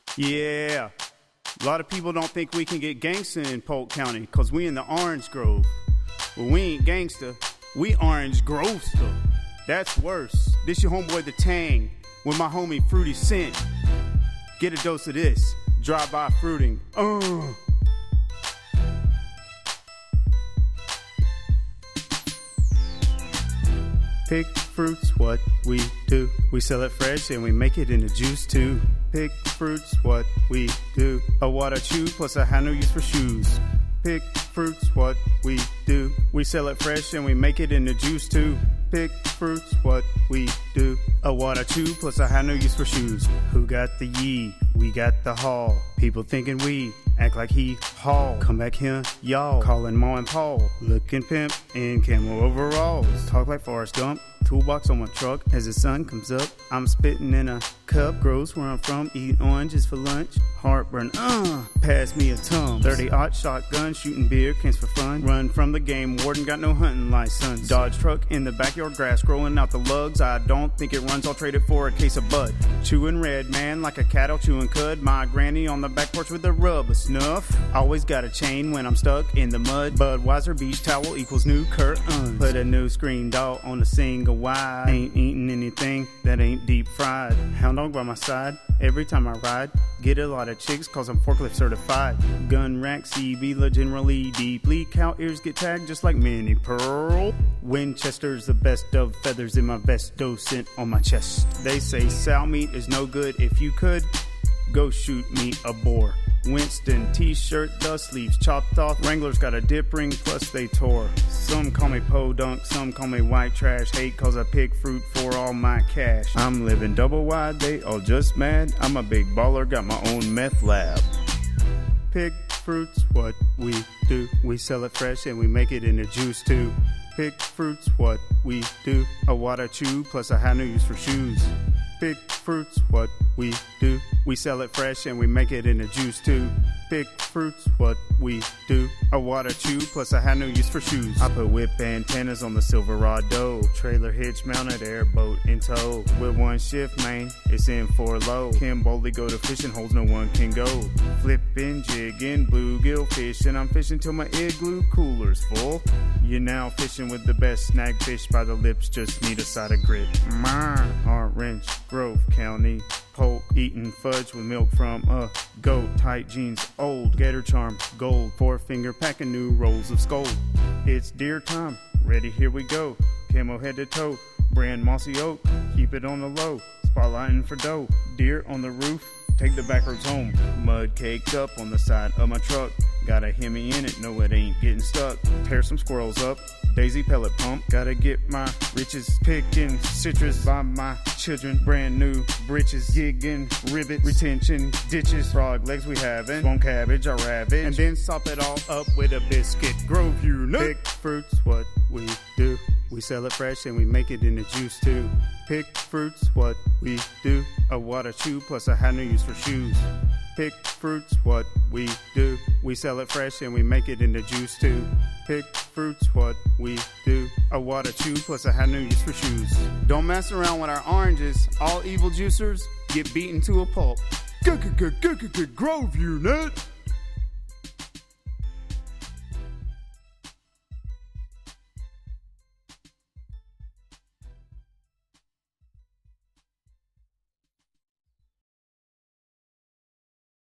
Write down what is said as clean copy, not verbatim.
Yeah. A lot of people don't think we can get gangsta in Polk County because we in the Orange Grove. But we ain't gangsta. We Orange Grove stuff. That's worse. This your homeboy The Tang with my homie Fruity Scent. Get a dose of this. Drive-by fruiting. Pick fruits, what we do. We sell it fresh and we make it into juice too. Pick fruits, what we do. A water chew plus a handle used for shoes. Pick fruits, what we do. We sell it fresh and we make it into juice too. Pick fruits, what we do. A water chew plus a handle used for shoes. Who got the yee? We got the haul. People thinking we act like he haul. Come back here, y'all. Calling Ma and Paul. Looking pimp in camo overalls. Talk like Forrest Gump. Toolbox on my truck as the sun comes up. I'm spitting in a cup. Gross where I'm from. Eating oranges for lunch. Heartburn. Pass me a Tums. 30-aught shotgun. Shooting beer cans for fun. Run from the game warden. Got no hunting license. Dodge truck in the backyard grass. Growing out the lugs. I don't think it runs. I'll trade it for a case of bud. Chewing red man like a cattle chewing cud. My granny on the back porch with a rub of snuff. Always got a chain when I'm stuck in the mud. Budweiser beach towel equals new curtains. Put a new screen door on a single wide. Ain't eating anything that ain't deep fried. Hound dog by my side every time I ride. Get a lot of chicks cause I'm forklift certified. Gun rack CB generally deeply. Cow ears get tagged just like Minnie Pearl. Winchester's the best of feathers in my vest. Docent on my chest. They say sow meat is no good. If you could go shoot me a boar. Winston t-shirt, the sleeves chopped off. Wrangler's got a dip ring plus they tore. Some call me podunk, some call me white trash. Hate cause I pick fruit for all my cash. I'm living double wide, they all just mad. I'm a big baller, got my own meth lab. Pick fruits, what we do. We sell it fresh and we make it into juice too. Pick fruits, what we do. A water chew plus a handle used for shoes. Pick fruits, what we do. We sell it fresh and we make it into juice too. Pick fruits, what we do. A water chew plus a handle used for shoes. I put whip antennas on the Silverado. Trailer hitch mounted airboat in tow. With one shift, man, it's in 4 low. Can boldly go to fishing holes no one can go. Flipping, jigging, bluegill fishing. I'm fishing till my igloo cooler's full. You're now fishing with the best snag fish by the lips. Just need a side of grit. Orange Grove County. Polk, eating fudge with milk from a goat. Tight jeans, old gator charm, gold. 4-finger packing new rolls of Skoal. It's deer time, ready, here we go. Camo head to toe, brand mossy oak. Keep it on the low, spotlighting for dough. Deer on the roof, take the back roads home. Mud caked up on the side of my truck. Got a Hemi in it, no it ain't getting stuck. Tear some squirrels up, daisy pellet pump. Gotta get my riches, picking citrus by my children. Brand new britches, gigging, rivet, retention, ditches. Frog legs we having, swamp cabbage, I ravage. And then sop it all up with a biscuit. Grove unit. Pick fruits, what we do. We sell it fresh and we make it into juice too. Pick fruits, what we do. A water chew plus a handle used for shoes. Pick fruits, what we do. We sell it fresh and we make it into juice too. Pick fruits, what we do. A water chew plus a handle used for shoes. Don't mess around with our oranges. All evil juicers get beaten to a pulp. Grove unit.